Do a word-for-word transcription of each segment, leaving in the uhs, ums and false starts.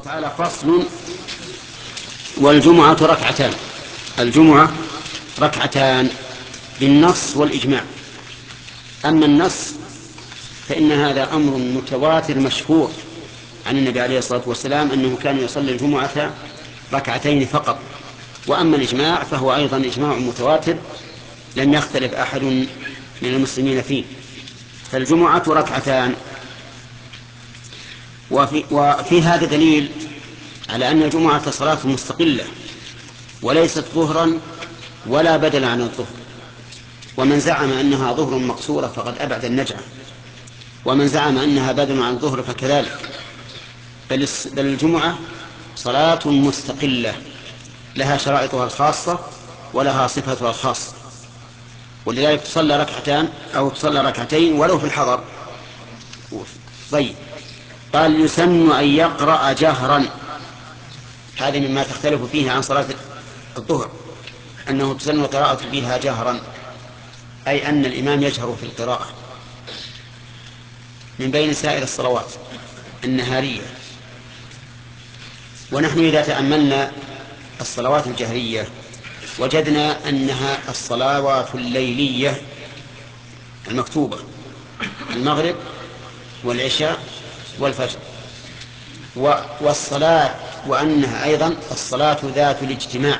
تعالى فصل. والجمعة ركعتان. الجمعة ركعتان بالنص والإجماع. أما النص فإن هذا أمر متواتر مشهور عن النبي عليه الصلاة والسلام أنه كان يصلي الجمعة ركعتين فقط. وأما الإجماع فهو أيضا إجماع متواتر لم يختلف أحد من المسلمين فيه. فالجمعة ركعتان. وفي, وفي هذا دليل على أن الجمعة صلاة مستقلة وليست ظهرا ولا بدلا عن الظهر. ومن زعم أنها ظهر مقصورة فقد أبعد النجعة، ومن زعم أنها بدل عن الظهر فكذلك. بل الجمعة صلاة مستقلة لها شرائطها الخاصة ولها صفتها الخاصة، ولذلك تصلى ركعتان أو تصلى ركعتين ولو في الحضر. طيب، قال يسن أن يقرأ جهرا. هذه مما تختلف فيه عن صلاة الظهر، أنه تسن القراءة فيها جهرا، أي أن الإمام يجهر في القراءة من بين سائر الصلوات النهارية. ونحن إذا تأملنا الصلوات الجهرية وجدنا أنها الصلوات الليلية المكتوبة، المغرب والعشاء والفجر، والصلاة وأنها أيضا الصلاة ذات الاجتماع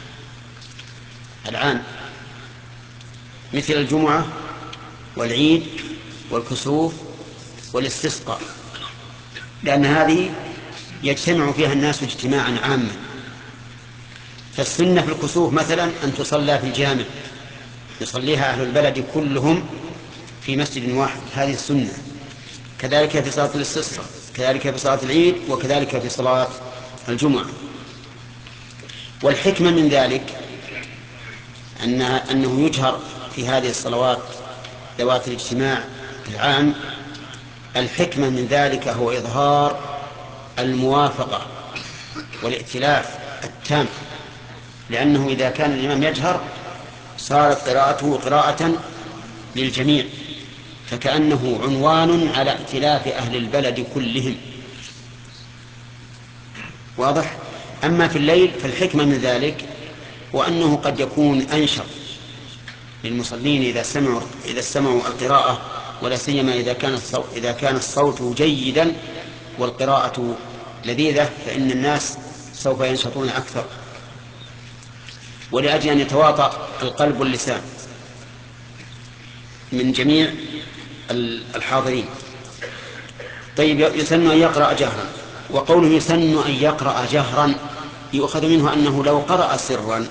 العام مثل الجمعة والعيد والكسوف والاستسقاء، لأن هذه يجتمع فيها الناس اجتماعا عاما. فالسنة في الكسوف مثلا أن تصلى في الجامع يصليها أهل البلد كلهم في مسجد واحد، هذه السنة. كذلك في صلاة الاستسقاء، كذلك في صلاة العيد، وكذلك في صلاة الجمعة. والحكمة من ذلك أنها أنه يجهر في هذه الصلوات ذوات الاجتماع العام. الحكمة من ذلك هو إظهار الموافقة والائتلاف التام، لأنه إذا كان الإمام يجهر صارت قراءته قراءة للجميع، فكأنه عنوان على ائتلاف أهل البلد كلهم. واضح؟ أما في الليل فالحكمة من ذلك وأنه قد يكون أنشط للمصلين إذا سمعوا إذا سمعوا القراءة، ولا سيما إذا كان الصوت إذا كان الصوت جيدا والقراءة لذيذة، فإن الناس سوف ينشطون أكثر، ولأجل أن يتواطأ القلب واللسان من جميع الحاضرين. طيب، يسن أن يقرأ جهرا. وقوله يسن أن يقرأ جهرا يؤخذ منه أنه لو قرأ سرا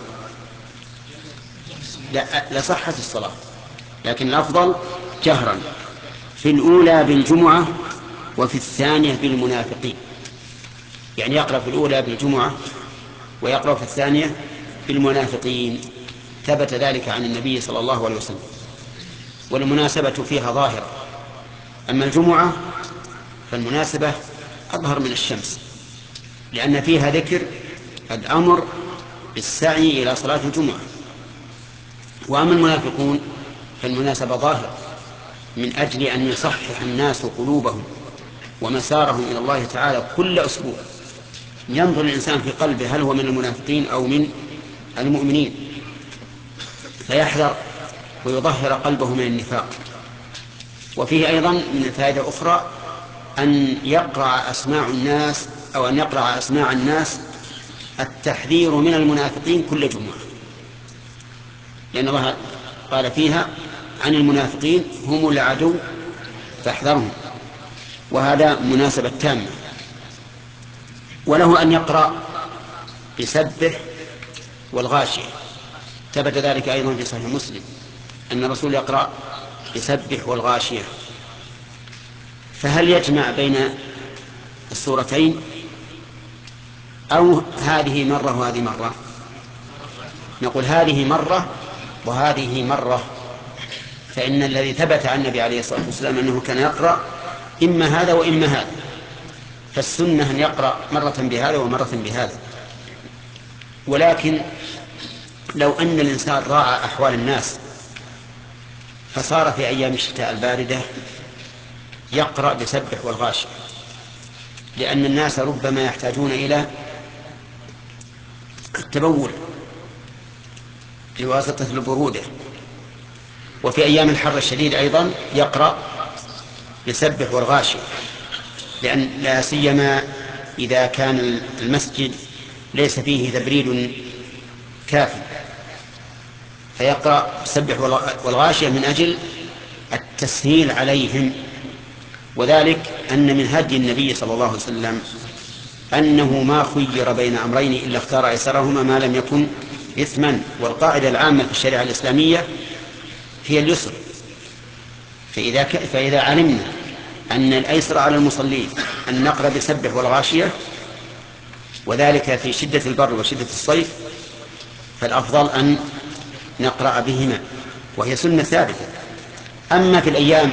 لصحت الصلاة، لكن الأفضل جهرا في الأولى بالجمعة وفي الثانية بالمنافقين. يعني يقرأ في الأولى بالجمعة ويقرأ في الثانية بالمنافقين. ثبت ذلك عن النبي صلى الله عليه وسلم، والمناسبة فيها ظاهرة. أما الجمعة فالمناسبة أظهر من الشمس، لأن فيها ذكر الأمر بالسعي إلى صلاة الجمعة. وأما المنافقون فالمناسبة ظاهرة من أجل أن يصحح الناس قلوبهم ومسارهم إلى الله تعالى كل أسبوع. ينظر الإنسان في قلبه هل هو من المنافقين أو من المؤمنين، فيحذر ويظهر قلبه من النفاق. وفيه أيضا من الفائدة أخرى أن يقرأ أسماع الناس أو أن يقرأ أسماع الناس التحذير من المنافقين كل جمعة، لأن الله قال فيها عن المنافقين هم العدو فاحذرهم، وهذا مناسبة تامة. وله أن يقرأ بسبح والغاشية. ثبت ذلك أيضا في صحيح مسلم أن الرسول يقرأ بسبح والغاشية. فهل يجمع بين السورتين أو هذه مرة وهذه مرة؟ نقول هذه مرة وهذه مرة، فإن الذي ثبت عن النبي عليه الصلاة والسلام أنه كان يقرأ إما هذا وإما هذا، فالسنة أن يقرأ مرة بهذا ومرة بهذا. ولكن لو أن الإنسان راعى أحوال الناس فصار في أيام الشتاء الباردة يقرأ بسبح والغاشية، لأن الناس ربما يحتاجون إلى التبول بواسطة البرودة. وفي أيام الحر الشديد أيضا يقرأ يسبح والغاشية، لأن لا سيما إذا كان المسجد ليس فيه تبريد كافي، فيقرأ يسبح والغاشية من أجل التسهيل عليهم. وذلك أن من هدي النبي صلى الله عليه وسلم أنه ما خير بين أمرين إلا اختار أيسرهما ما لم يكن إثما. والقاعدة العامة في الشريعة الإسلامية هي اليسر، فإذا, ك... فإذا علمنا أن الأيسر على المصلين أن نقرأ بسبح والغاشية، وذلك في شدة البر وشدة الصيف، فالأفضل أن نقرأ بهما، وهي سنة ثابتة. أما في الأيام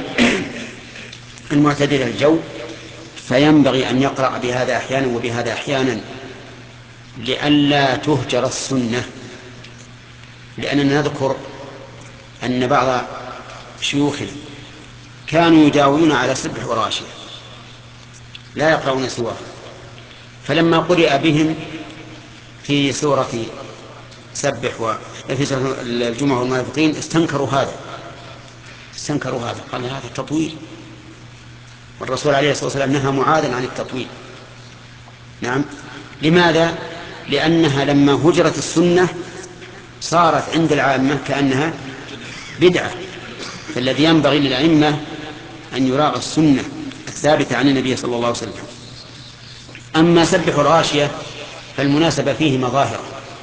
المعتدلة الجو فينبغي أن يقرأ بهذا أحيانا وبهذا أحيانا لئلا تهجر السنة. لأننا نذكر أن بعض شيوخنا كانوا يداومون على سبح والغاشية لا يقرؤون سواه، فلما قرئ بهم في سورة سبح وفي سورة الجمعة والمنافقين استنكروا هذا استنكروا هذا قال هذا تطويل، والرسول عليه الصلاة والسلام نهى معاذا عن التطويل. نعم. لماذا؟ لأنها لما هجرت السنة صارت عند العامة كأنها بدعة، فالذي ينبغي للأئمة أن يراعوا السنة الثابتة عن النبي صلى الله عليه وسلم. أما سبح الغاشية فالمناسبة فيه مظاهر،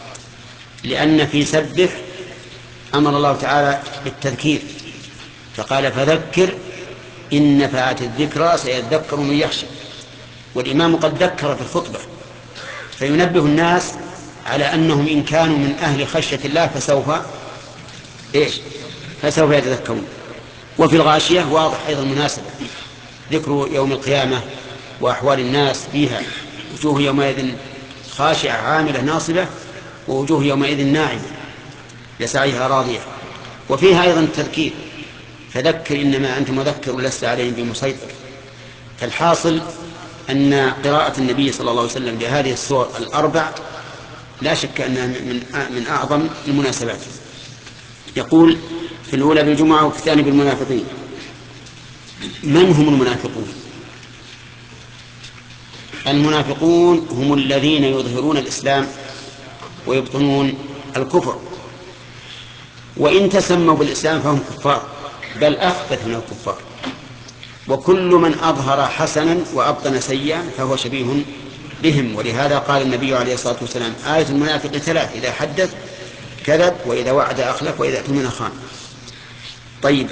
لأن في سبح أمر الله تعالى بالتذكير فقال فذكر إن نفعت الذكرى سيذكر من يخشى، والإمام قد ذكر في الخطبة فينبه الناس على أنهم إن كانوا من أهل خشية الله فسوف إيش فسوف يتذكرون. وفي الغاشية واضح أيضا مناسبة، ذكر يوم القيامة وأحوال الناس فيها، وجوه يومئذ خاشعة عاملة ناصبة ووجوه يومئذ ناعمة لسعيها راضية. وفيها أيضا التذكير فذكر إنما أنت مذكر لست عليهم بمسيطر. فالحاصل أن قراءة النبي صلى الله عليه وسلم لهذه السور الأربع لا شك أنها من أعظم المناسبات. يقول في الأولى بالجمعة وفي الثاني بالمنافقين. من هم المنافقون؟ المنافقون هم الذين يظهرون الإسلام ويبطنون الكفر، وإن تسموا بالإسلام فهم كفار بل أخبث من الكفار. وكل من أظهر حسنا وأبطن سيئا فهو شبيه بهم. ولهذا قال النبي عليه الصلاة والسلام آية المنافق ثلاث: إذا حدث كذب، وإذا وعد أخلف، وإذا اؤتمن خان. طيب،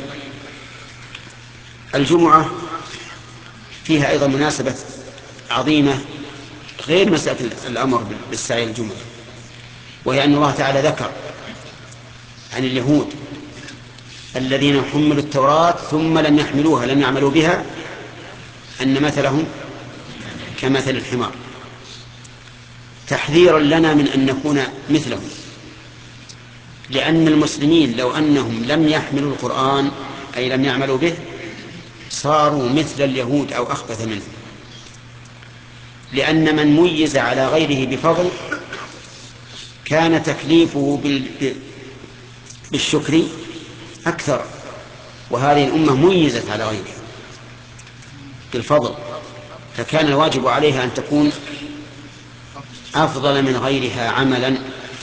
الجمعة فيها أيضا مناسبة عظيمة غير مسألة الأمر بالسعي الجمعة، وهي أن الله تعالى ذكر عن اليهود الذين حملوا التوراة ثم لم يحملوها لم يعملوا بها أن مثلهم كمثل الحمار، تحذيرا لنا من أن نكون مثلهم. لأن المسلمين لو أنهم لم يحملوا القرآن أي لم يعملوا به صاروا مثل اليهود أو أخبث منهم، لأن من ميز على غيره بفضل كان تكليفه بالشكر أكثر، وهذه الأمة ميزت على غيرها بالفضل، فكان الواجب عليها أن تكون أفضل من غيرها عملا.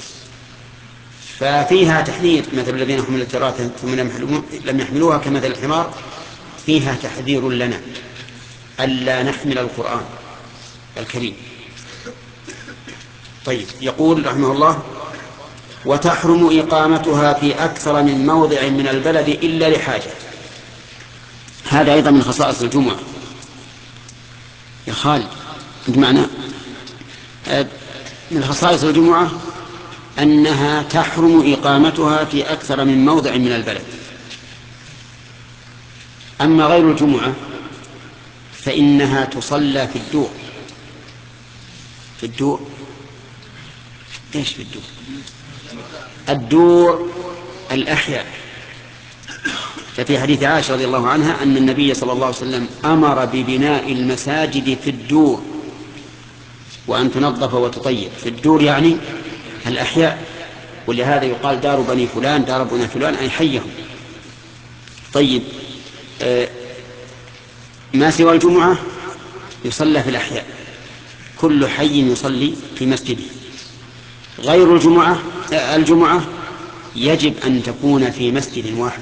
ففيها تحذير، مثل الذين حملوا التوراة ثم لم يحملوها كمثل الحمار، فيها تحذير لنا ألا نحمل القرآن الكريم. طيب، يقول رحمه الله: وتحرم إقامتها في أكثر من موضع من البلد إلا لحاجة. هذا أيضا من خصائص الجمعة. يا خالد أنت معنا؟ من خصائص الجمعة أنها تحرم إقامتها في أكثر من موضع من البلد. أما غير الجمعة فإنها تصلى في الدور. في الدور إيش في الدور؟ الدور الأحياء. ففي حديث عائشة رضي الله عنها أن النبي صلى الله عليه وسلم أمر ببناء المساجد في الدور وأن تنظف وتطيب. في الدور يعني الأحياء، ولهذا يقال دار بني فلان دار بني فلان أي حيهم. طيب، ما سوى الجمعة يصلى في الأحياء، كل حي يصلي في مسجده. غير الجمعة الجمعة يجب أن تكون في مسجد واحد،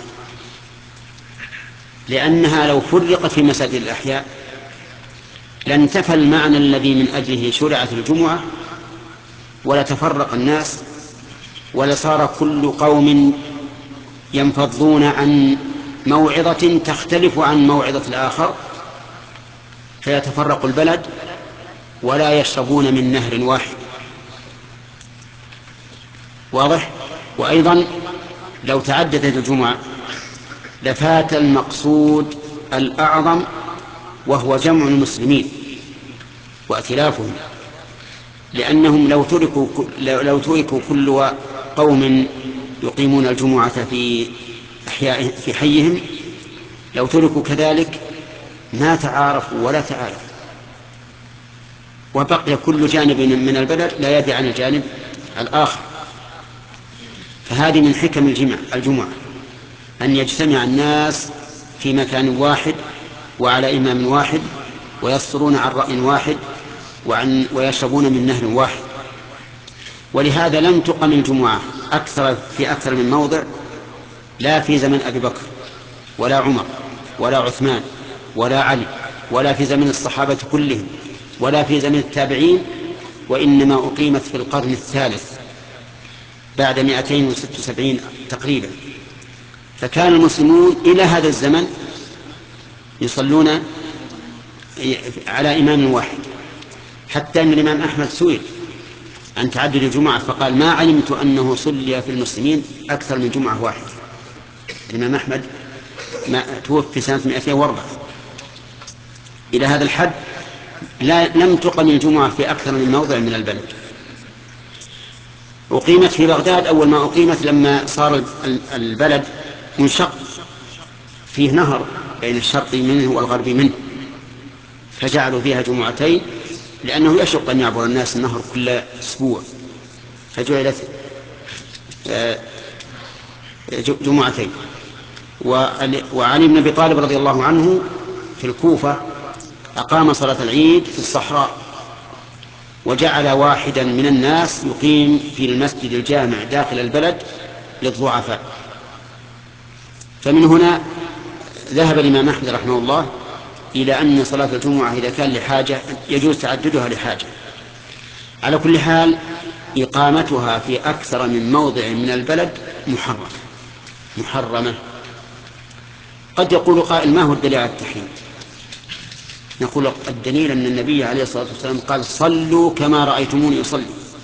لأنها لو فرقت في مساجد الأحياء لانتفى المعنى الذي من أجله شرعت الجمعة، ولتفرق الناس، ولصار كل قوم ينفضون عن موعظة تختلف عن موعظة الآخر، فيتفرق البلد ولا يشربون من نهر واحد. واضح؟ وأيضا لو تعددت الجمعة لفات المقصود الأعظم، وهو جمع المسلمين وائتلافهم، لأنهم لو تركوا لو تركوا كل قوم يقيمون الجمعة في أحياء في حيهم، لو تركوا كذلك ما تعارفوا ولا تعارفوا، وبقي كل جانب من البلد لا يدري عن الجانب الآخر. فهذه من حكم الجمع الجمعة أن يجتمع الناس في مكان واحد وعلى إمام واحد، ويصدرون عن رأي واحد، وعن ويشربون من نهر واحد. ولهذا لم تقم الجمعة أكثر في أكثر من موضع، لا في زمن أبي بكر ولا عمر ولا عثمان ولا علي، ولا في زمن الصحابة كلهم، ولا في زمن التابعين، وإنما أقيمت في القرن الثالث بعد مئتين وست وسبعين تقريبا. فكان المسلمون إلى هذا الزمن يصلون على إمام واحد، حتى أن الإمام أحمد سئل عن تعدد الجمعة فقال: ما علمت أنه صلي في المسلمين أكثر من جمعة واحد. الإمام أحمد ما توفي سنة مئتين وأربعة. إلى هذا الحد لا لم تقم الجمعة في أكثر من موضع من البلد. أقيمت في بغداد أول ما أقيمت لما صار البلد منشق، فيه نهر بين الشرق منه والغرب منه، فجعلوا فيها جمعتين، لأنه يشق أن يعبر الناس النهر كل أسبوع، فجعلت جمعتين. وعلي بن أبي طالب رضي الله عنه في الكوفة أقام صلاة العيد في الصحراء، وجعل واحدا من الناس يقيم في المسجد الجامع داخل البلد للضعفاء. فمن هنا ذهب الإمام أحمد رحمه الله إلى أن صلاة الجمعة إذا كان لحاجة يجوز تعددها لحاجة. على كل حال إقامتها في أكثر من موضع من البلد محرمة محرمة. قد يقول قائل: ما هو الدليل على التحريم؟ نقول: الدليل أن النبي عليه الصلاة والسلام قال: صلوا كما رأيتموني أصلي.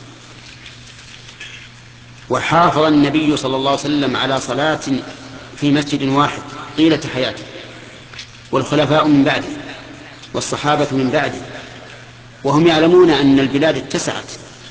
وحافظ النبي صلى الله عليه وسلم على صلاة في مسجد واحد طيلة حياته، والخلفاء من بعده والصحابة من بعده، وهم يعلمون أن البلاد اتسعت.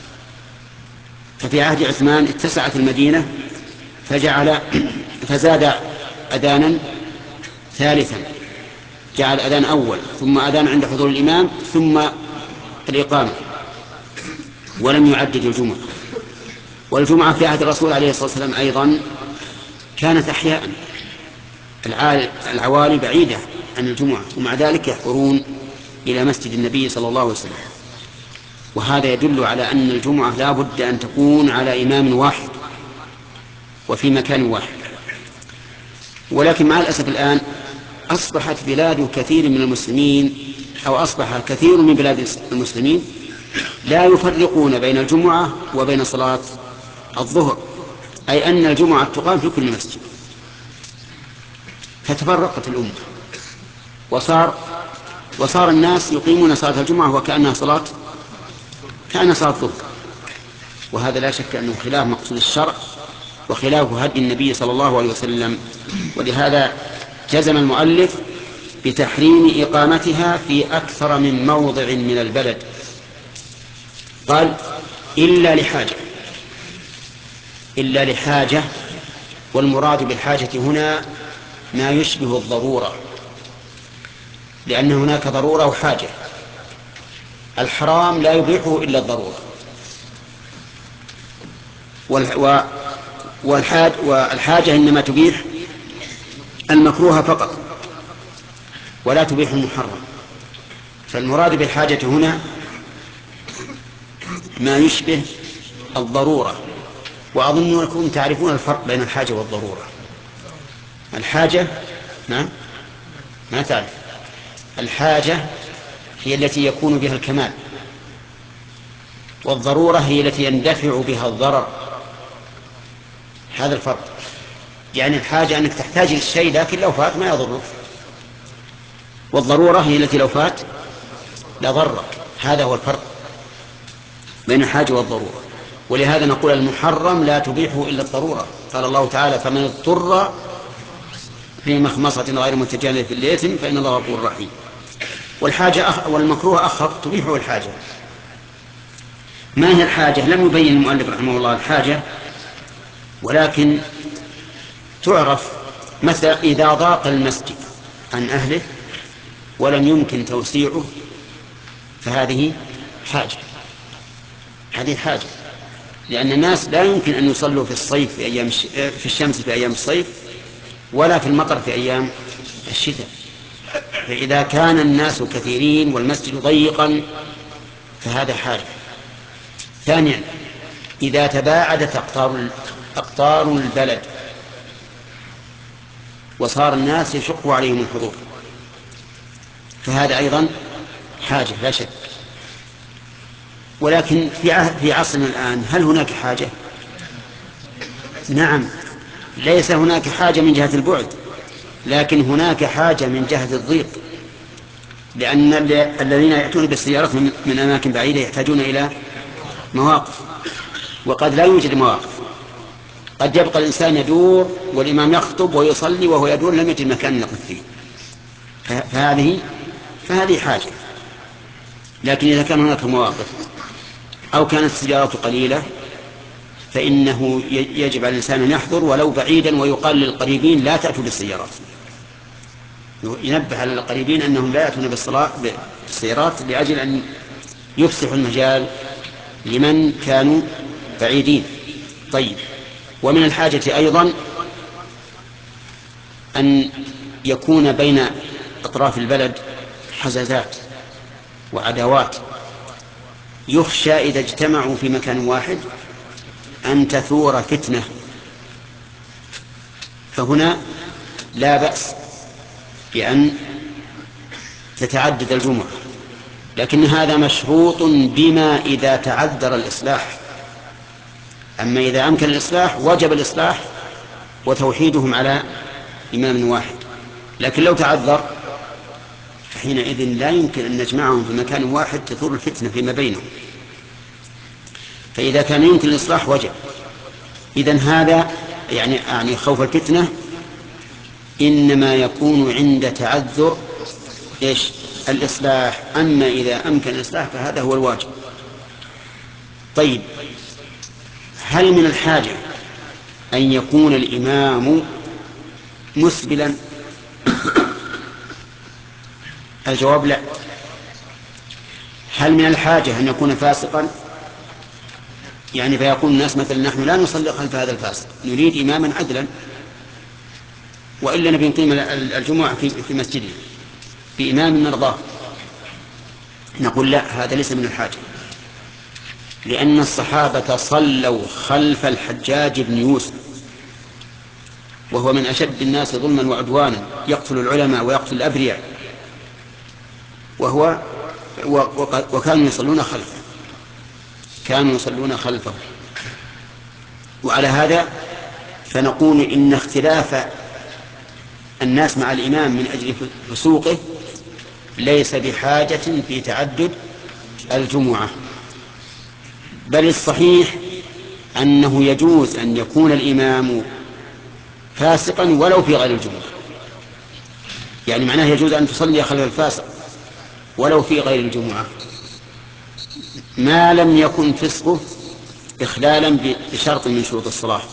ففي عهد عثمان اتسعت المدينة فجعل فزاد أذانا ثالثا، جعل أذان أول ثم أذان عند حضور الإمام ثم الإقامة، ولم يعدد الجمعة. والجمعة في عهد الرسول عليه الصلاة والسلام أيضا كانت أحياء، العوالي بعيدة عن الجمعة، ومع ذلك يحضرون إلى مسجد النبي صلى الله عليه وسلم. وهذا يدل على أن الجمعة لا بد أن تكون على إمام واحد وفي مكان واحد. ولكن مع الأسف الآن أصبحت بلاد كثير من المسلمين أو أصبح كثير من بلاد المسلمين لا يفرقون بين الجمعة وبين صلاة الظهر، أي أن الجمعة تقام في كل مسجد، فتفرقت الأمة، وصار وصار الناس يقيمون صلاة الجمعة وكأنها صلاة كأنها صلاة الظهر. وهذا لا شك أنه خلاف مقصود الشرع وخلاف هدي النبي صلى الله عليه وسلم. ولهذا جزم المؤلف بتحريم إقامتها في أكثر من موضع من البلد. قال: إلا لحاجة إلا لحاجة والمراد بالحاجة هنا ما يشبه الضرورة، لأن هناك ضرورة وحاجة. الحرام لا يبيحه إلا الضرورة، والحاج والحاجة إنما تبيح المكروه فقط ولا تبيح المحرم. فالمراد بالحاجة هنا ما يشبه الضرورة. وأظن أنكم تعرفون الفرق بين الحاجة والضرورة. الحاجة نعم ما تعرف. الحاجة هي التي يكون بها الكمال، والضرورة هي التي يندفع بها الضرر. هذا الفرق. يعني الحاجة أنك تحتاج للشيء لكن لو فات ما يضرك، والضرورة هي التي لو فات لضرك. هذا هو الفرق بين الحاجة والضرورة. ولهذا نقول المحرم لا تبيحه إلا الضرورة. قال الله تعالى: فمن اضطر في مخمصة غير متجانف لإثم فإن الله غفور رحيم. والحاجة أخ... والمكروه أخف تبيحه الحاجة. ما هي الحاجة؟ لم يبين المؤلف رحمه الله الحاجة، ولكن تعرف مثلا إذا ضاق المسجد عن أهله ولم يمكن توسيعه فهذه حاجة. هذه حاجة، لأن الناس لا يمكن أن يصلوا في الصيف في أيام في الشمس في أيام الصيف ولا في المطر في أيام الشتاء. فإذا كان الناس كثيرين والمسجد ضيقا فهذا حاجة. ثانيا، إذا تباعدت أقطار أقطار البلد وصار الناس يشق عليهم الحضور فهذا أيضا حاجة لا شك. ولكن في في عصرنا الآن هل هناك حاجة؟ نعم، ليس هناك حاجة من جهة البعد، لكن هناك حاجة من جهة الضيق، لأن الذين يأتون بالسيارات من أماكن بعيدة يحتاجون إلى مواقف، وقد لا يوجد مواقف. قد يبقى الإنسان يدور والإمام يخطب ويصلي وهو يدور لم يجد مكان يقف فيه، فهذه فهذه حاجة. لكن إذا كان هناك مواقف أو كانت السيارات قليلة فإنه يجب على الإنسان أن يحضر ولو بعيدا، ويقال للقريبين لا تأتوا بالسيارات، ينبه على القريبين أنهم لا يأتون بالسيارات لأجل أن يفسحوا المجال لمن كانوا بعيدين. طيب، ومن الحاجة أيضا أن يكون بين أطراف البلد حزازات وعداوات، يخشى إذا اجتمعوا في مكان واحد أن تثور فتنة، فهنا لا بأس بأن تتعدد الجمعة، لكن هذا مشروط بما إذا تعذر الإصلاح. أما إذا أمكن الإصلاح وجب الإصلاح وتوحيدهم على إمام واحد، لكن لو تعذر فحينئذ لا يمكن أن نجمعهم في مكان واحد تثور الفتنة فيما بينهم. فإذا كان يمكن الإصلاح وجب. إذن هذا يعني يعني خوف الفتنة إنما يكون عند تعذر إيش الإصلاح، أما إذا أمكن الإصلاح فهذا هو الواجب. طيب، هل من الحاجة أن يكون الإمام مسبلا؟ الجواب لا. هل من الحاجة أن يكون فاسقا؟ يعني فيقول الناس مثلا نحن لا نصلي خلف هذا الفاسق، نريد إماما عدلا، وإلا نبي نقيم الجمعة في مسجدنا بإمام نرضاه. نقول لا، هذا ليس من الحاجة، لأن الصحابة صلوا خلف الحجاج بن يوسف وهو من أشد الناس ظلما وعدوانا، يقتل العلماء ويقتل الأبرياء، وهو وكانوا يصلون خلفه كانوا يصلون خلفه وعلى هذا فنقول إن اختلاف الناس مع الإمام من أجل فسوقه ليس بحاجة في تعدد الجمعة، بل الصحيح أنه يجوز أن يكون الإمام فاسقا ولو في غير الجمعة. يعني معناه يجوز أن تصلي خلف الفاسق ولو في غير الجمعة، ما لم يكن فسقه إخلالا بشرط من شروط الصلاة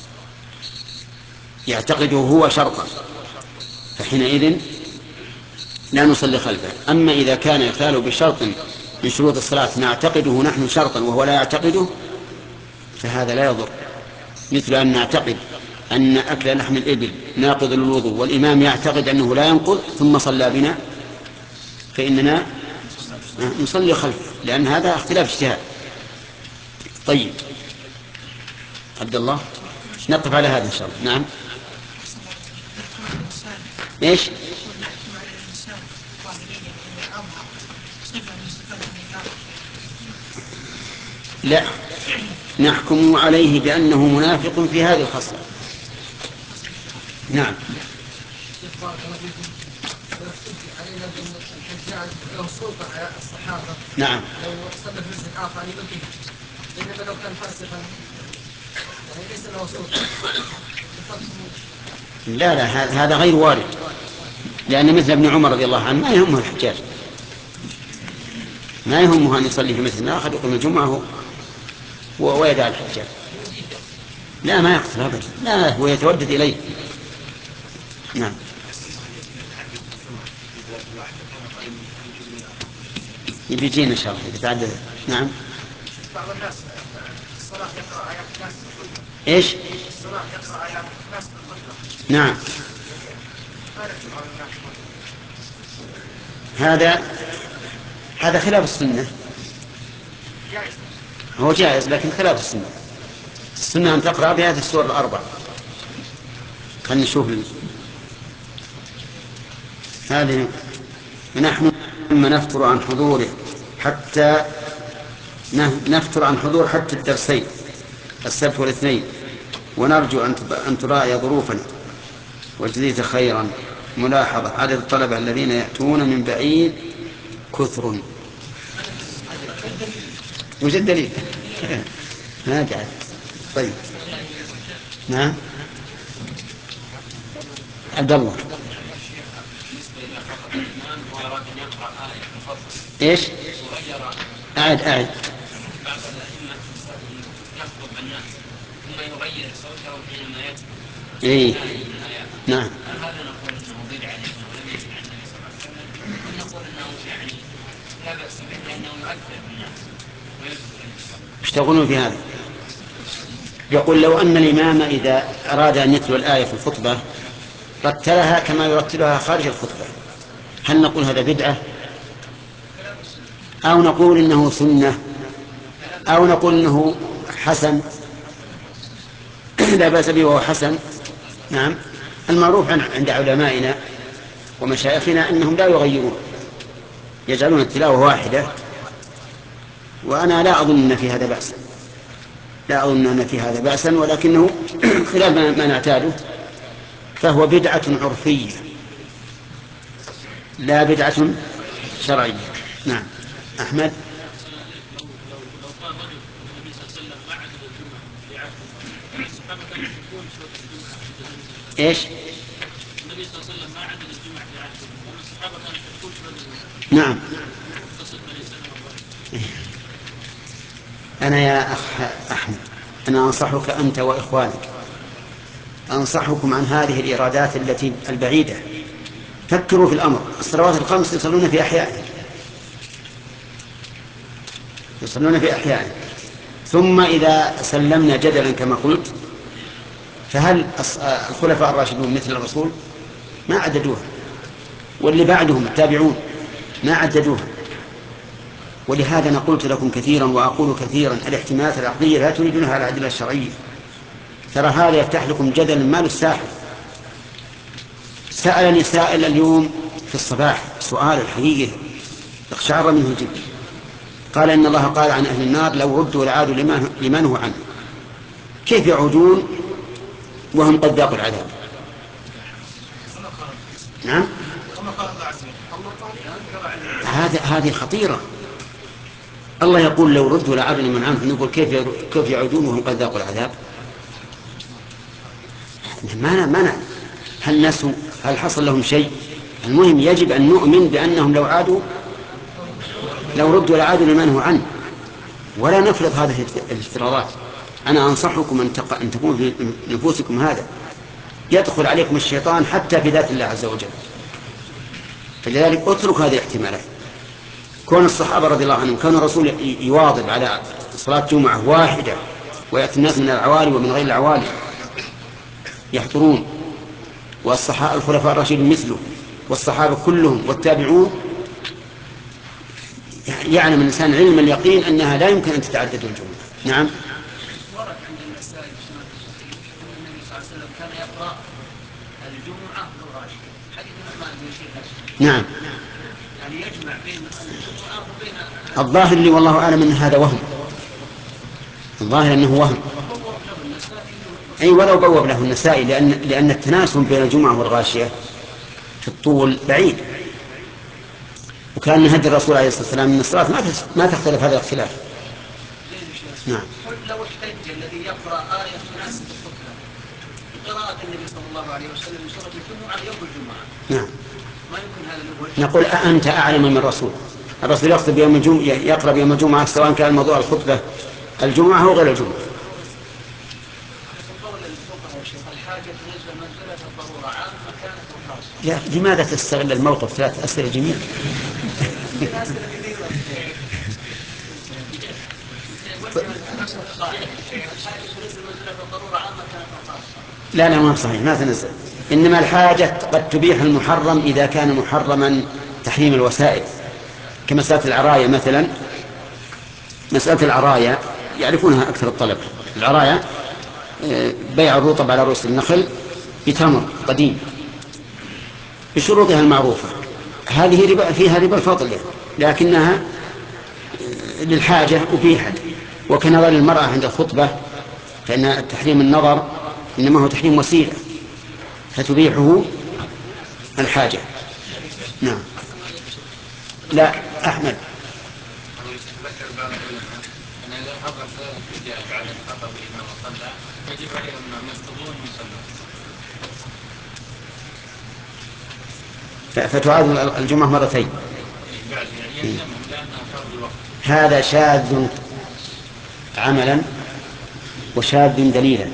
يعتقده هو شرطا، فحينئذ لا نصلي خلفه. أما إذا كان إخلاله بشرط من شروط الصلاة نعتقده نحن شرطا وهو لا يعتقده فهذا لا يضر، مثل أن نعتقد أن أكل لحم الإبل ناقض للوضوء والإمام يعتقد أنه لا ينقض ثم صلى بنا فإننا نصلي خلفه، لأن هذا اختلاف اجتهاد. طيب عبد الله نقف على هذا إن شاء الله. نعم. إيش؟ لا، نحكم عليه بأنه منافق في هذه الخصلة. نعم. له سلطة على الصحابة. نعم. لو صلى في مسجد آخر يمكن، لأنه لو كان فاسقا يعني ليس له سلطة. لا لا هذا غير وارد، لأن مثل ابن عمر رضي الله عنه ما يهمه الحجاج، ما يهمه أن يصلي في مسجد آخر يقوم الجمعة ويدع الحجاج. لا ما يقتل أبدا، لا هو يتودد إليه. نعم. يجينا إن شاء الله إذا تعدد. نعم. بعض الناس الصلاة يقرأ آيات الناس بالخطبة. إيش؟ الصلاة يقرأ آيات الناس بالخطبة. نعم. هذا هذا خلاف السنة. هو جائز لكن خلاف السنة. السنة أن تقرأ بهذه السور الأربع. خلينا نشوف هذه. نحن نفتر عن حضوره حتى نفتر عن حضور حتى الدرسين السبت والاثنين، ونرجو أن تراعي ظروفنا وجزيت خيرا. ملاحظة: عدد الطلبة الذين يأتون من بعيد كثر. وجد دليل. ما قاعد. طيب. نعم. عبد الله. ايش؟ أعد أعد. بعض الأئمة يخطب الناس ثم يغير صوته حينما يتلو إيه؟ نعم. هذا نقول أنه بدعة لأنه لم يجد عن النبي صلى الله عليه وسلم، ونقول أنه يعني لا بأس به لأنه يؤثر بالناس ويدخل الانتفاع. ايش تقولون في هذا؟ يقول: لو أن الإمام إذا أراد أن يتلو الآية في الخطبة رتلها كما يرتلها خارج الخطبة، هل نقول هذا بدعة، أو نقول إنه سنة، أو نقول إنه حسن؟ لا بأس به وهو حسن. نعم. المعروف عند علمائنا ومشايخنا أنهم لا يغيرون، يجعلون التلاوة واحدة، وأنا لا أظن أن في هذا بأسا، لا أظن أن في هذا بأسا، ولكنه خلاف ما نعتاده، فهو بدعة عرفية لا بدعة شرعية. نعم. أحمد. ايش؟ النبي صلى الله عليه وسلم ما عدد الجمعة في عهده، والصحابة كانوا يشركون في. نعم. أنا يا أخ أحمد، أنا أنصحك أنت وإخوانك، أنصحكم عن هذه الإرادات التي البعيدة. فكروا في الأمر. الصلوات الخمس يصلون في أحيائهم، يصلون في أحيائهم، ثم إذا سلمنا جدلا كما قلت، فهل الخلفاء الراشدون مثل الرسول ما عددوها، واللي بعدهم التابعون ما عددوها؟ ولهذا أنا قلت لكم كثيرا وأقول كثيرا: الاحتمالات العقلية لا تريدونها على الأدلة الشرعية. ترى هذا يفتح لكم جدلا ما للساحر. سألني سائل اليوم في الصباح سؤال الحقيقة اقشعر منه الجلد، قال: إن الله قال عن أهل النار: لو ردوا لعادوا لما نهوا عنه. كيف يعودون وهم قد ذاقوا العذاب؟ نعم. هذا هذه خطيرة. الله يقول: لو ردوا لعادوا لمن عنه، نقول كيف كيف يعودون وهم قد ذاقوا العذاب؟ ما ما هل نسوا؟ هل حصل لهم شيء؟ المهم يجب أن نؤمن بأنهم لو عادوا لو ردوا لعادوا لمن هو عنه، ولا نفرض هذه الافتراضات. أنا أنصحكم أن, تق... أن تكون في نفوسكم هذا، يدخل عليكم الشيطان حتى في ذات الله عز وجل، فلذلك اترك هذه الاحتمالات. كون الصحابة رضي الله عنهم كان الرسول يواظب على صلاة جمعة واحدة، ويأتي الناس من العوالي ومن غير العوالي يحضرون، والصحابة الخلفاء الراشدين مثله، والصحابة كلهم والتابعون، يعلم الإنسان علم اليقين أنها لا يمكن أن تتعدد الجمعة. نعم. ورد عند النسائي في سنة الصحيح أن النبي صلى الله عليه وسلم كان يقرأ الجمعة والغاشية، حديث ما يشير. نعم. يعني يجمع بين الجمعة وبين الظاهر لي والله أعلم أن هذا وهم، الظاهر أنه وهم. أي ولو بوب له النسائي، لأن, لأن التناسب بين الجمعة والغاشية في الطول بعيد، وكان من هدي الرسول عليه الصلاة والسلام من الصلاة ما ما تختلف هذا الاختلاف. نعم. لو احتج الذي يقرأ آية تناسب الخطبة قراءة النبي صلى الله عليه وسلم من سورة الجمعة يوم الجمعة، نعم، ما يمكن هذا الوجه. نقول أأنت أعلم من الرسول؟ الرسول يخطب يوم الجمعة، يقرأ يوم الجمعة سواء كان موضوع الخطبة الجمعة أو غير الجمعة. قول الفقهاء يا شيخ الحاجة تنزل منزلة الضرورة عامة كانت وخاصة. يا لماذا تستغل الموقف؟ ثلاث أسئلة جميلة. لا لا ما صحيح، ما تنزل. إنما الحاجة قد تبيح المحرم إذا كان محرما تحريم الوسائل، كمسألة العراية مثلا. مسألة العراية يعرفونها أكثر الطلبة. العراية بيع الرطب على رؤوس النخل بتمر قديم بشروطها المعروفة، هذه ربا، فيها ربا الفضل يعني، لكنها للحاجة أبيحت. وكنظر المرأة عند الخطبة، فإن تحريم النظر إنما هو تحريم وسيلة فتبيحه الحاجة. نعم. لا أحمد. فتعاد الجمعة مرتين. هذا شاذ عملا وشاذ دليلا.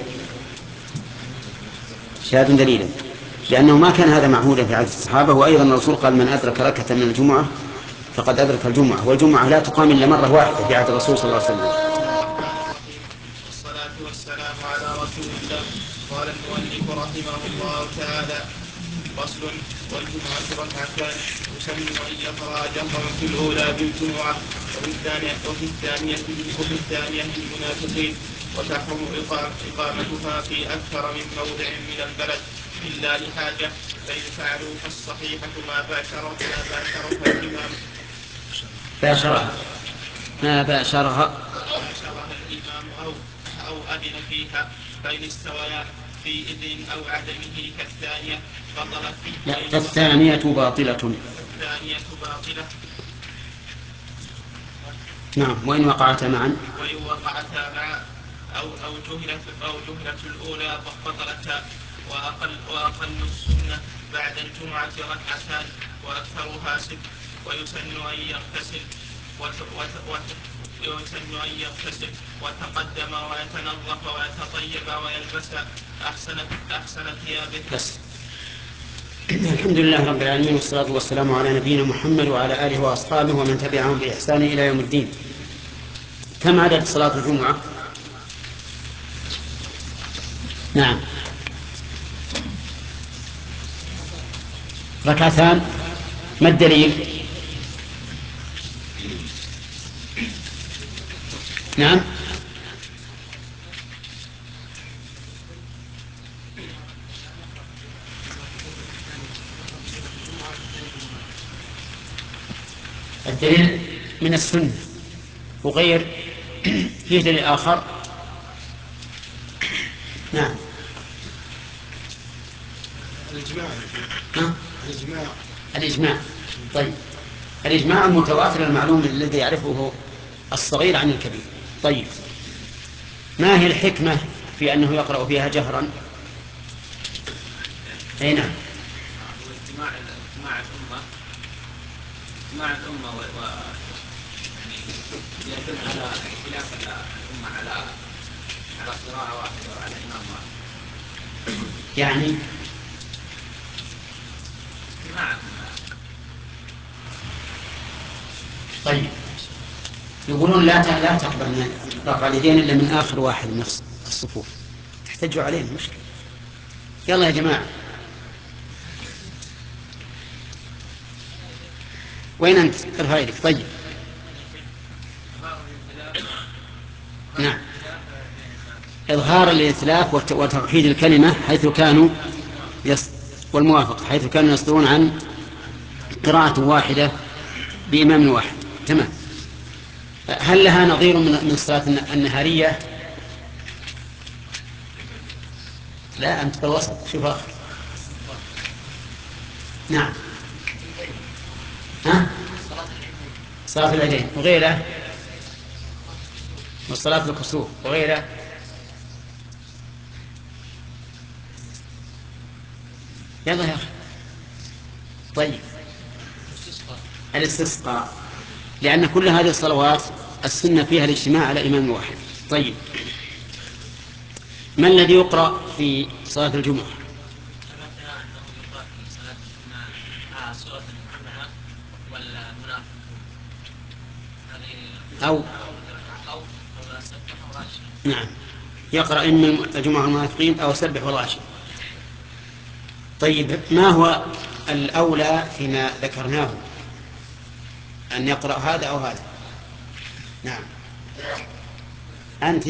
شاذ دليلا لأنه ما كان هذا معهودا في عهد الصحابة، وأيضا الرسول قال من أدرك ركعة من الجمعة فقد أدرك الجمعة، والجمعة لا تقام إلا مرة واحدة في عهد الرسول صلى الله عليه وسلم. والصلاة والسلام على رسول الله. قال المؤلف رحمه الله تعالى: فصل. والجمعة ركعتان يسن أن يقرأ جهرا في الأولى بالجمعة وفي الثانية وفي الثانية وفي الثانية بالمنافقين، وتحرم إقامتها في أكثر من موضع من البلد إلا لحاجة، فإن فعلوا فالصحيحة ما باشرها ما باشرها الإمام باشرها ما باشرها باشرها الإمام أو أو أذن فيها، فإن استويا في إذن أو عدمه كالثانية بطلت. لا، فالثانية باطلة. الثانية باطلة. نعم. وإن وقعتا معا وإن وقعتا معا أو أو جهلت أو جهلت الأولى بطلتا. وأقل وأقل السنة بعد الجمعة ركعتان وأكثرها ست. ويسن أن يغتسل ويسن أن يغتسل وتقدم ويتنظف ويتطيب ويلبس أحسن أحسن ثيابه. بس. الحمد لله رب العالمين، والصلاة والسلام على نبينا محمد وعلى آله وأصحابه ومن تبعهم بإحسان إلى يوم الدين. كم عدد صلاة الجمعة؟ نعم، ركعتان. ما الدليل؟ نعم. الدليل من السنة وغير فيه دليل آخر. نعم. الإجماع. الإجماع. الإجماع. طيب، الإجماع المتواتر المعلوم الذي يعرفه الصغير عن الكبير. طيب، ما هي الحكمة في أنه يقرأ فيها جهرا؟ أي نعم. واجتماع اجتماع الأمة اجتماع الأمة و يعني يدل على اختلاف الأمة على على قراءة واحدة وعلى إمام واحد. يعني اجتماع طيب يقولون لا لا تقبل من رفع اليدين إلا من آخر واحد من الصفوف، تحتجوا عليه مشكلة. يلا يا جماعة، وين أنت؟ ارفع يدك. طيب نعم، إظهار الإتلاف وتوحيد الكلمة حيث كانوا يص... والموافقة حيث كانوا يصدرون عن قراءة واحدة بإمام واحد. تمام. هل لها نظير من الصلاة النهارية؟ لا، أنت في الوسط. شوف آخر. نعم. ها؟ صلاة العيدين وغيره، والصلاة الكسوف وغيره. يلا يا أخي. طيب الاستسقاء، لأن كل هذه الصلوات السنة فيها الاجتماع على إمام واحد. طيب ما الذي يقرأ في صلاة الجمعة؟ أو نعم، يقرأ إما الجمعة المنافقين أو سبح والغاشية. طيب ما هو الأولى فيما ذكرناه، أن يقرأ هذا أو هذا؟ نعم أنت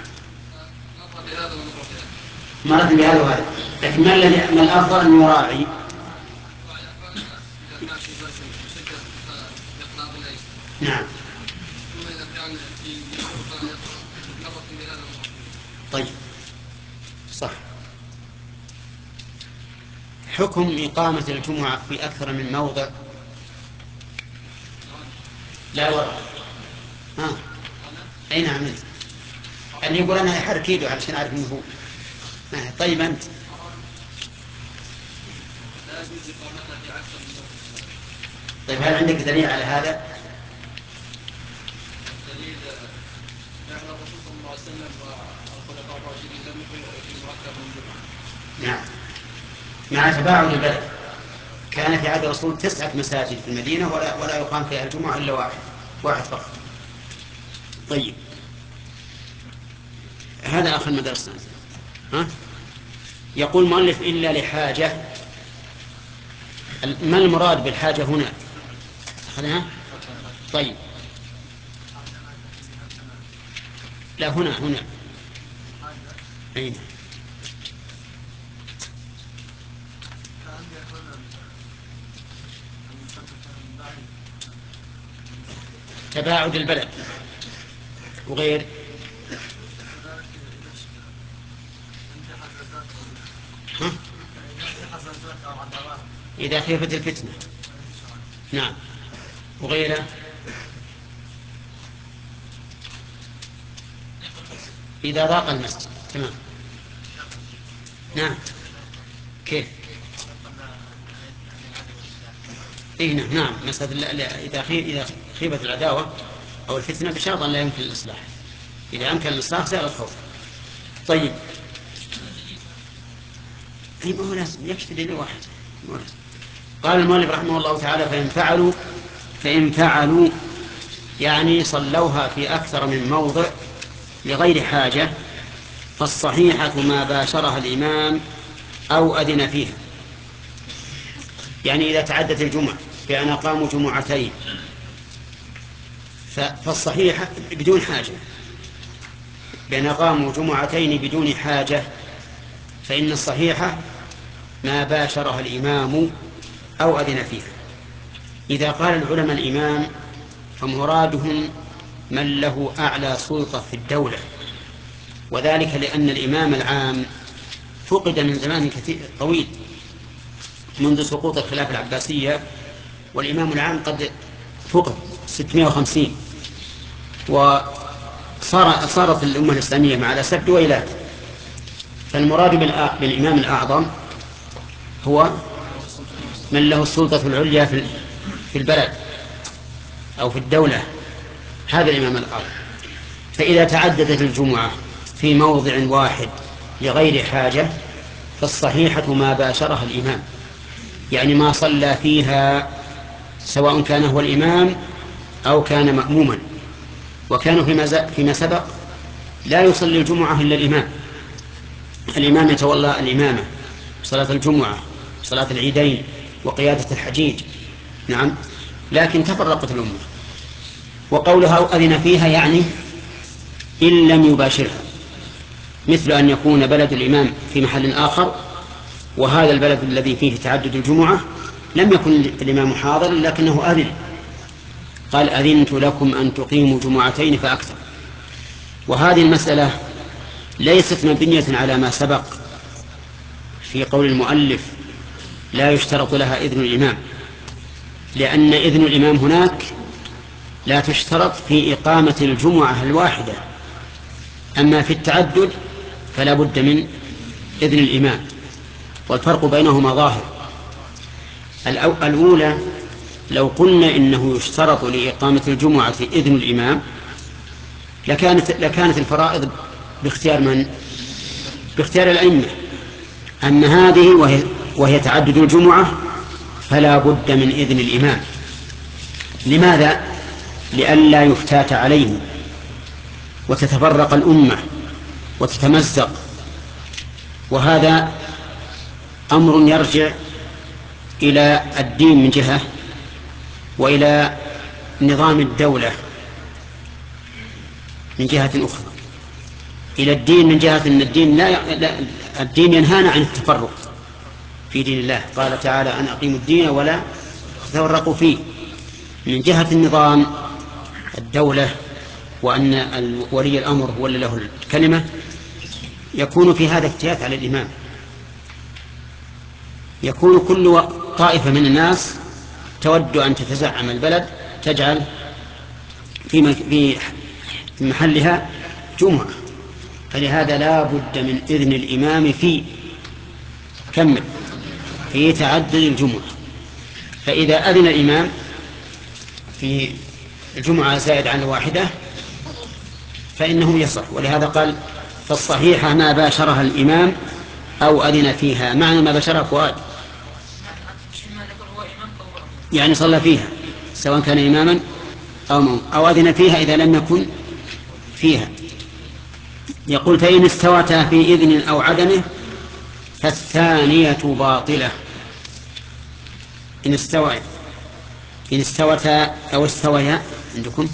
مرت بهذا وهذا، لكن ما الذي ما الأفضل أن يراعي؟ نعم. طيب صح. حكم إقامة الجمعة في أكثر من موضع. لا ورع. ها أي نعم أنت أن يقول أنا يحرك يده علشان أعرف أنه هو. طيب أنت طيب هل عندك دليل على هذا؟ دليل فعل الرسول صلى الله عليه وسلم والخلفاء الراشدين لم يكن في مكة من جمعة. نعم، مع تباعد البلد. كان في عهد الرسول تسعة مساجد في المدينة ولا ولا يقام فيها الجمعة إلا واحد واحد فقط. طيب هذا آخر ما درسنا. ها؟ يقول المؤلف إلا لحاجة. ما المراد بالحاجة هنا؟ أخذها؟ طيب لا، هنا هنا أين؟ تباعد البلد وغير. ها؟ إذا خيفت الفتنة. نعم وغيره. إذا ضاق المسجد. تمام. نعم كيف؟ إيه نعم نعم مسألة إذا إذا خيبت العداوة أو الفتنة بشرط أن لا يمكن الإصلاح. إذا أمكن الإصلاح زال الخوف. طيب أي ما هو لازم يكفي دليل واحد. قال المؤلف رحمه الله تعالى فإن فعلوا فإن فعلوا يعني صلوها في أكثر من موضع لغير حاجة فالصحيحة ما باشرها الإمام أو أذن فيها. يعني إذا تعدت الجمعة بأن أقاموا جمعتين فالصحيحة بدون حاجة، بأن أقاموا جمعتين بدون حاجة فإن الصحيحة ما باشرها الإمام أو أذن فيها. إذا قال العلماء الإمام فمرادهم من له أعلى سلطة في الدولة، وذلك لأن الإمام العام فقد من زمان كثير طويل منذ سقوط الخلافة العباسية، والإمام العام قد فقد ستمائة وخمسين، وصارت الأمة الإسلامية مع الأسف دويلات. فالمراد بالإمام الأعظم هو من له السلطة العليا في البلد أو في الدولة، هذا الإمام الأعظم. فإذا تعددت الجمعة في موضع واحد لغير حاجة فالصحيحة ما باشرها الإمام، يعني ما صلى فيها سواء كان هو الإمام أو كان مأموما، وكانوا فيما, فيما سبق لا يصلي الجمعة إلا الإمام. الإمام يتولى الإمامة، صلاة الجمعة، صلاة العيدين، وقيادة الحجيج. نعم. لكن تفرقت الأمة، وقولها أذن فيها يعني إن لم يباشرها، مثل أن يكون بلد الإمام في محل آخر، وهذا البلد الذي فيه تعدد الجمعة لم يكن الإمام حاضر لكنه أذن، قال أذنت لكم أن تقيموا جمعتين فأكثر. وهذه المسألة ليست مبنية على ما سبق في قول المؤلف لا يشترط لها إذن الإمام، لأن إذن الإمام هناك لا تشترط في إقامة الجمعة الواحدة، أما في التعدد فلا بد من إذن الإمام، والفرق بينهما ظاهر. الأولى لو قلنا إنه يشترط لإقامة الجمعة إذن الإمام لكانت, لكانت الفرائض باختيار من؟ باختيار الأئمة. أما هذه وهي, وهي تعدد الجمعة فلا بد من إذن الإمام. لماذا؟ لئلا يفتات عليه وتتفرق الأمة وتتمزق، وهذا أمر يرجع إلى الدين من جهة وإلى نظام الدولة من جهة أخرى. إلى الدين من جهة أن الدين, لا لا الدين ينهانا عن التفرق في دين الله، قال تعالى أن أقيموا الدين ولا تفرقوا فيه. من جهة النظام الدولة وأن ولي الأمر هو اللي له الكلمة، يكون في هذا افتيات على الإمام، يكون كل طائفة من الناس تود أن تتزعم البلد تجعل في محلها جمعة، فلهذا لا بد من إذن الإمام في كمل في تعدد الجمعة. فإذا أذن الإمام في الجمعة زائد عن الواحدة فإنه يصح، ولهذا قال فالصحيحة ما باشرها الإمام أو أذن فيها. معنى ما باشرها فؤاد يعني صلى فيها سواء كان إماما أو مؤمن، أو أذن فيها إذا لم يكن فيها. يقول فإن استوتا في إذن أو عدمه فالثانية باطلة. إن استوى إن استوتا أو استويا عندكم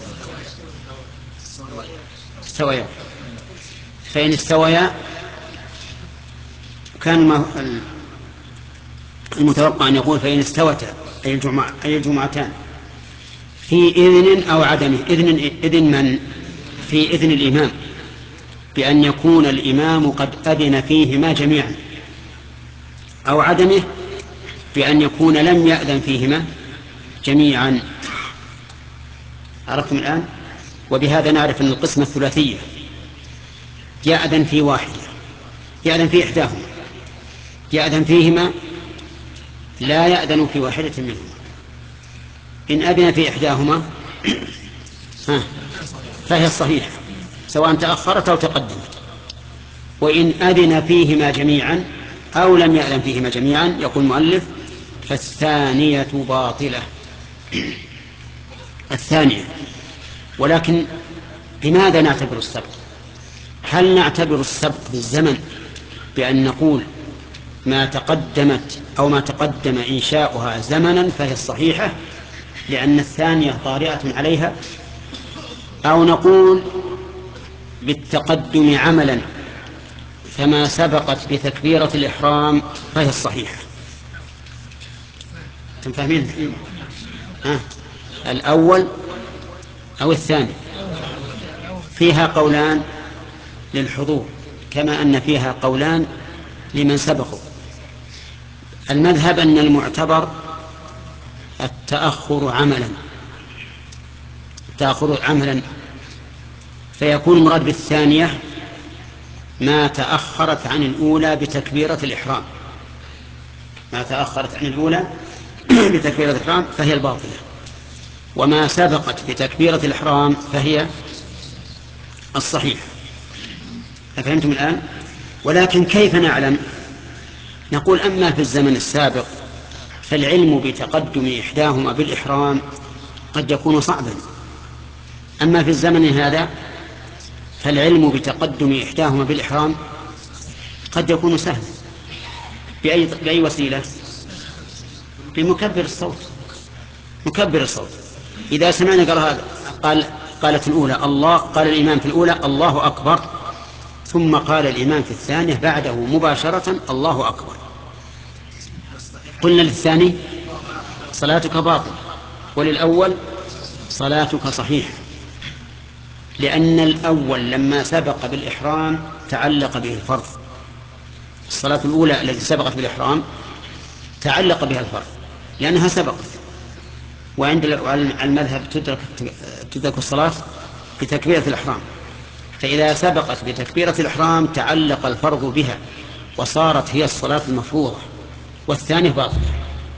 استويا فإن استويا كان المتوقع أن يقول فإن استوتا أي الجمعة أي الجمعتان في إذن أو عدمه. إذن, إذن من؟ في إذن الإمام بأن يكون الإمام قد أذن فيهما جميعا، أو عدمه بأن يكون لم يأذن فيهما جميعا. عرفتم الآن؟ وبهذا نعرف أن القسمة الثلاثية يأذن في واحدة، يأذن في إحداهما، يأذن فيهما، لا يأذن في واحدة منهما. إن أذن في إحداهما فهي الصحيحة سواء تأخرت أو تقدمت، وإن أذن فيهما جميعا أو لم يأذن فيهما جميعا يقول المؤلف فالثانية باطلة. الثانية. ولكن بماذا نعتبر السبق؟ هل نعتبر السبق بالزمن بأن نقول ما تقدمت أو ما تقدم إنشاؤها زمنا فهي الصحيحة لأن الثانية طارئة عليها، أو نقول بالتقدم عملا فما سبقت بتكبيرة الإحرام فهي الصحيحة؟ أنتم فاهمين؟ ها؟ الأول أو الثاني؟ فيها قولان للحضور كما أن فيها قولان لمن سبقوا. المذهب أن المعتبر التأخر عملا التأخر عملا فيكون المراد بالثانية ما تأخرت عن الأولى بتكبيرة الإحرام، ما تأخرت عن الأولى بتكبيرة الإحرام فهي الباطلة، وما سبقت بتكبيرة الإحرام فهي الصحيح. أفهمتم الآن؟ ولكن كيف نعلم؟ نقول أما في الزمن السابق فالعلم بتقدم إحداهما بالإحرام قد يكون صعبا. أما في الزمن هذا فالعلم بتقدم إحداهما بالإحرام قد يكون سهلا. بأي, بأي وسيلة؟ بمكبر الصوت. مكبر الصوت إذا سمعنا قال هذا قال قالت الأولى الله، قال الإمام في الأولى الله أكبر، ثم قال الإمام في الثانية بعده مباشرة الله أكبر، قلنا للثاني صلاتك باطل، وللأول صلاتك صحيحة، لأن الأول لما سبق بالإحرام تعلق به الفرض. الصلاة الأولى التي سبقت بالإحرام تعلق بها الفرض لأنها سبقت. وعند المذهب تدرك, تدرك الصلاة بتكبيرة الإحرام، فإذا سبقت بتكبيرة الإحرام تعلق الفرض بها وصارت هي الصلاة المفروضة، والثانية باطلة.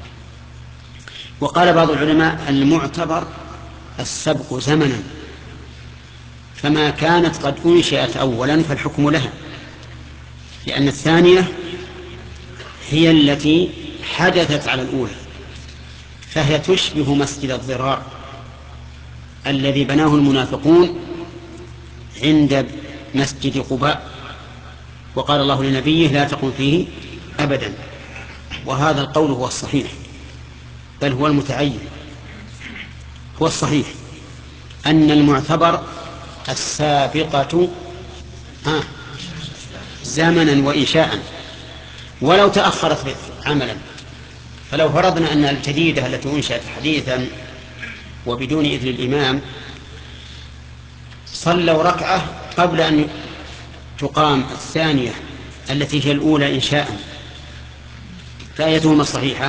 وقال بعض العلماء المعتبر السبق زمنا، فما كانت قد أنشأت أولا فالحكم لها، لأن الثانية هي التي حدثت على الأولى، فهي تشبه مسجد الضرار الذي بناه المنافقون عند مسجد قباء، وقال الله لنبيه لا تقم فيه أبدا. وهذا القول هو الصحيح، بل هو المتعين، هو الصحيح أن المعتبر السابقة ها زمنا وإنشاء، ولو تأخرت عملا. فلو فرضنا أن الجديدة التي أنشأت حديثا وبدون إذن الإمام صلوا ركعة قبل أن تقام الثانية التي هي الأولى إنشاء، فآيتهما الصحيحة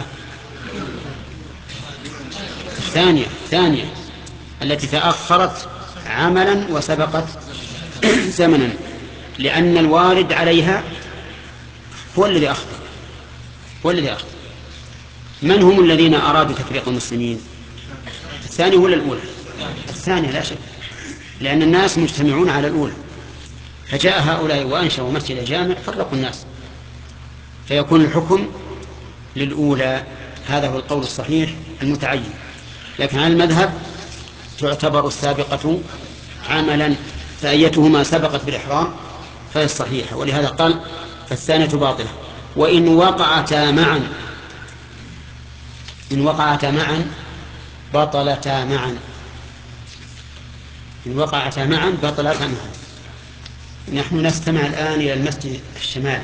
الثانية الثانية التي تأخرت عملا وسبقت زمنا، لأن الوارد عليها هو الذي أخطأ هو الذي أخطأ. من هم الذين أرادوا تفريق المسلمين؟ الثاني ولا الأولى؟ الثانية لا شك، لأن الناس مجتمعون على الأولى، فجاء هؤلاء وأنشأوا مسجد جامع فرقوا الناس، فيكون الحكم للأولى. هذا هو القول الصحيح المتعين. لكن على المذهب تعتبر السابقة عملا، فأيتهما سبقت بالإحرام فهي الصحيحة، ولهذا قال فالثانية باطلة. وإن وقعتا معا إن وقعتا معا بطلتا معا إن وقعتا معا بطلتا معا. نحن نستمع الآن إلى المسجد الشمالي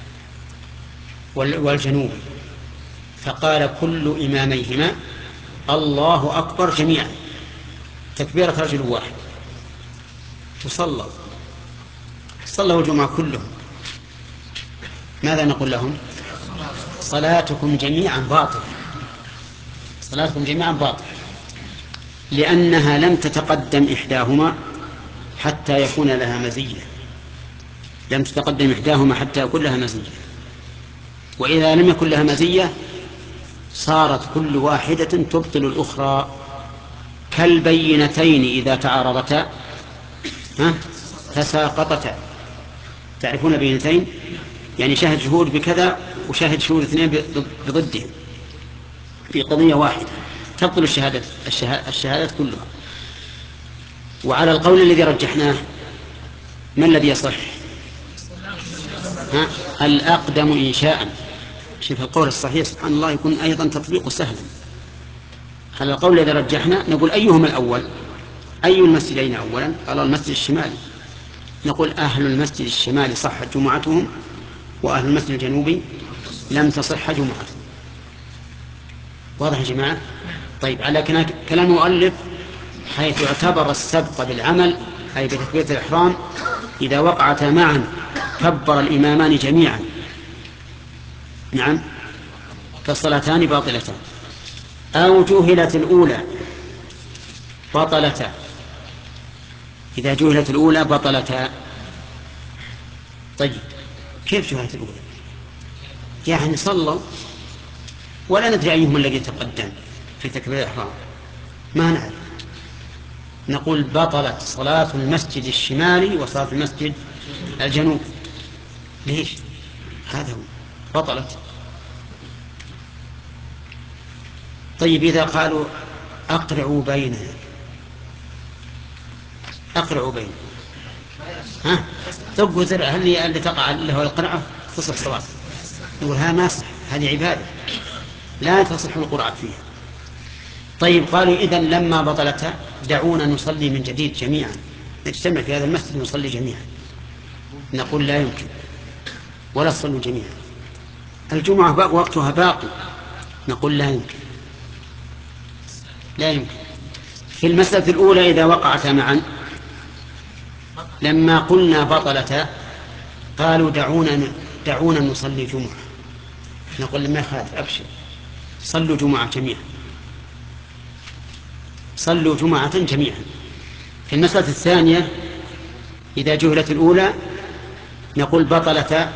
والجنوبي، فقال كل إماميهما الله أكبر جميعا تكبيرة رجل واحد، تصلوا صلوا الجمعة كلهم، ماذا نقول لهم؟ صلاتكم جميعا باطل، صلاتكم جميعا باطل، لأنها لم تتقدم إحداهما حتى يكون لها مزية، لم تتقدم إحداهما حتى يكون لها مزية، وإذا لم يكن لها مزية صارت كل واحدة تبطل الأخرى، كالبينتين إذا تعارضتا تساقطتا. تعرفون بينتين؟ يعني شاهد شهود بكذا وشاهد شهود اثنين بضده في قضية واحدة تبطل الشهادة الشهادات كلها. وعلى القول الذي رجحناه ما الذي يصح؟ ها؟ الأقدم إنشاء. شوف القول الصحيح سبحان الله يكون أيضا تطبيق سهل. على القول الذي رجحنا نقول أيهما الأول؟ أي المسجدين أولا؟ قال المسجد الشمالي. نقول أهل المسجد الشمالي صحت جمعتهم، وأهل المسجد الجنوبي لم تصح جمعتهم. واضح يا جماعة؟ طيب، على كلام المؤلف حيث يعتبر السبق بالعمل أي بتكبيرة الإحرام إذا وقعتا معا كبر الإمامان جميعا، نعم، فالصلاتان باطلتان. أو جهلت الأولى بطلتا، إذا جهلت الأولى بطلتا. طيب، كيف جهلت الأولى؟ يعني صلوا ولا ندري أيهم الذي تقدم في تكبير الإحرام، ما نعرف، نقول بطلت صلاة المسجد الشمالي وصلاة المسجد الجنوب. ليش؟ هذا هو، بطلت. طيب، إذا قالوا أقرعوا بينها أقرعوا بينها ها ثق وزرع هل اللي تقع له القرعة تصح صلاة؟ يقول ها ما صح، هذه عبادة لا تصح القرعة فيها. طيب قالوا إذن لما بطلتها دعونا نصلي من جديد جميعا، نجتمع في هذا المسجد ونصلي جميعا. نقول لا يمكن، ولا تصلوا جميعا، الجمعة وقتها باقي. نقول لا يمكن لا يمكن. في المسألة الأولى إذا وقعتا معا لما قلنا بطلتا قالوا دعونا دعونا نصلي جمعة، نقول ما يخالف أبشر صلوا جمعة جميعا، صلوا جمعة جميعا. في المسألة الثانية إذا جهلت الأولى نقول بطلتا،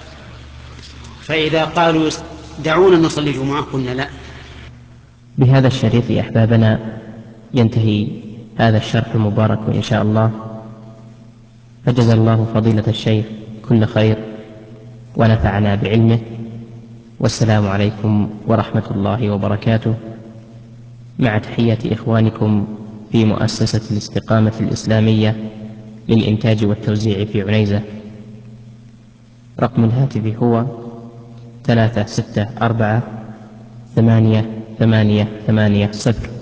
فإذا قالوا دعونا نصلي جمعة قلنا لا. بهذا الشريط يا أحبابنا ينتهي هذا الشرح المبارك إن شاء الله، فجزا الله فضيلة الشيخ كل خير ونفعنا بعلمه، والسلام عليكم ورحمة الله وبركاته، مع تحية إخوانكم في مؤسسة الاستقامة الإسلامية للإنتاج والتوزيع في عنيزة. رقم الهاتف هو ثلاثة ستة أربعة ثمانية ثمانية ثمانية صفر.